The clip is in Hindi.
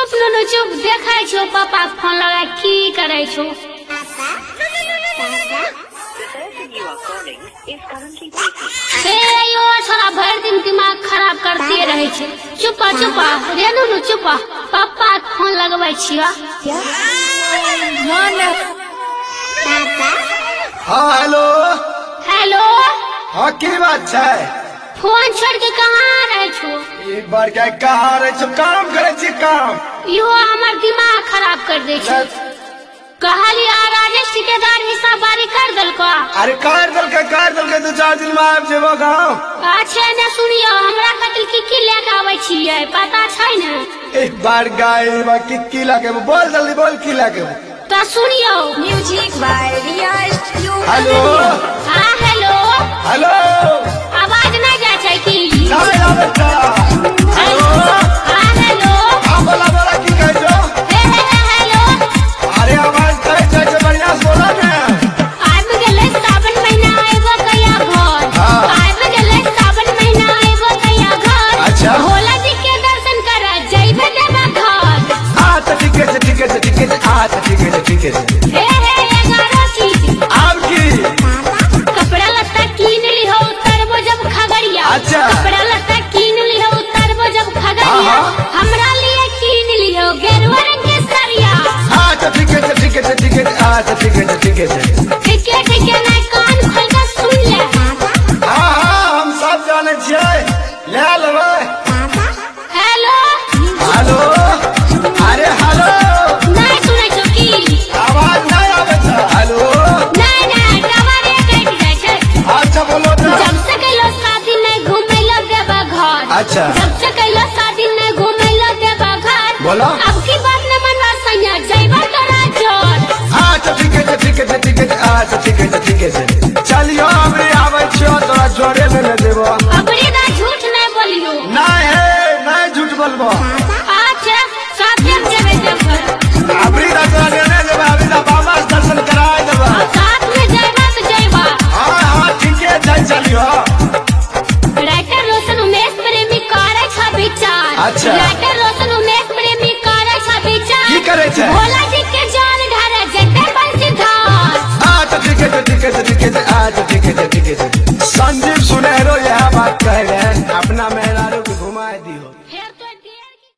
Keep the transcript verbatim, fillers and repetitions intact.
चुप नो चुप देखा छो पापा फोन लगा की करे छो। हे यो सारा भर दिन दिमाग खराब करते रहे छे। चुपा चुपा रेनू नु चुपा पापा फोन लगबै छिया। हाँ हेलो हेलो हाँ की बात है? फोन छोड़ के कहाँ रहे छो? एक बार क्या कहाँ रहे छो? काम करे छी काम। यो हमर दिमाग खराब कर दे छे। कहलिया राजेश ठेकेदार हिसाब बारी कर दल का। अरे कर दल के कर दल के दो चार दिन में आब जेबो गाँव। अच्छा ने सुनियो हमरा कतल की की लेके आबै छियै पता छै ने? एक बार गाय में की की लाके बोल जल्दी बोल की लाके। तो सुनियो music by Riya studio. Hello हाँ हेलो हेलो आवाज नहीं जा छै की? नहीं आवे छा। हेलो हाँ हेलो हाँ बोला बोला की कह जो? हे हे हेलो अरे आवाज करे छै से बढ़िया से बोला ने। आइब गेलै सावन महीना आइबो कहिया घर। हाँ। आइब गेलै सावन महीना आइबो कहिया घर। अच्छा। भोला जी के दर्शन कर जइबे देवा घर। अच्छा ठीक है ठीक है ठीक है अच्छा ठीक है ठीक है। हे हे एगारह चीज आब की कपड़ा लत्ता कीन लिहो उतरबो जब खगड़िया। अच्छा। कपड़ा लत्ता कीन लिहो उतरबो जब खगड़िया। हाँ, हाँ। हमरा लिए कीन लिहो गेरुआ रंग के सरिया। अच्छा ठीक है ठीक है ठीक है अच्छा ठीक है ठीक है। ठीक है ठीक है ना कान खोल के सुन ले। हाँ हाँ हम सब जाने छियै ले लेबै। हेलो हेलो अरे हेलो नहीं सुनै छो की? आवाज नहीं आवे छै। हेलो नहीं नहीं टावर कट जाय छै। अच्छा बोलो तो। जब से कइलो शादी नहीं घुमैलो देबा घर। अच्छा। जब से कइलो शादी नहीं घुमैलो देबा घर। बोलो। अब की बात न मनवा सैया जइबा तोरा जोर। अच्छा ठीक है ठीक है ठीक है अच्छा ठीक है ठीक है। चलियो अबरी आवे छियो तोरा जोड़े में ले देबो। अबरी ना झूठ नहीं बोलियो। नहीं है नहीं झूठ बोलबो। अच्छा साथे में जेबे देव। अबरी ना तोरा लेने देबो अबरी ना बाबा से दर्शन कराए देबो। साथ में जइबा तो जइबा। हाँ हाँ ठीक है चल चलियो। राइटर रोशन उमेश प्रेमी करे छ विचार। अच्छा। राइटर रोशन उमेश प्रेमी करे छ विचार। की करे छै? भोला जी के जान ढारे जटे बंसीधार। अच्छा ठीक है ठीक है ठीक है अच्छा ठीक है ठीक है। संजीव सुनहरो यह बात कह रहे